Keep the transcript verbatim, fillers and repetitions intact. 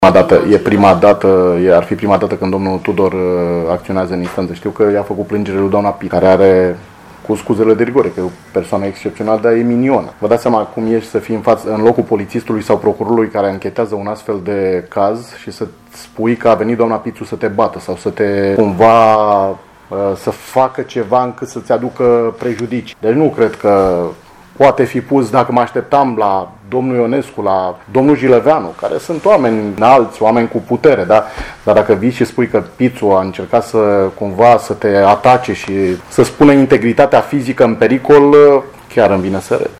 Prima dată, e prima dată, e, ar fi prima dată când domnul Tudor uh, acționează în instanță. Știu că i-a făcut plângere lui doamna Pit, care are, cu scuzele de rigoare, că e o persoană excepțională, dar e minionă. Vă dați seama cum ești să fii în, față, în locul polițistului sau procurorului care anchetează un astfel de caz și să spui că a venit doamna Pițu să te bată sau să te cumva uh, să facă ceva încât să-ți aducă prejudicii. Deci nu cred că poate fi pus, dacă mă așteptam la domnul Ionescu, la domnul Gileveanu, care sunt oameni înalți, oameni cu putere, da? Dar dacă vii și spui că Pițu a încercat să cumva să te atace și să spună integritatea fizică în pericol, chiar îmi vine să râd.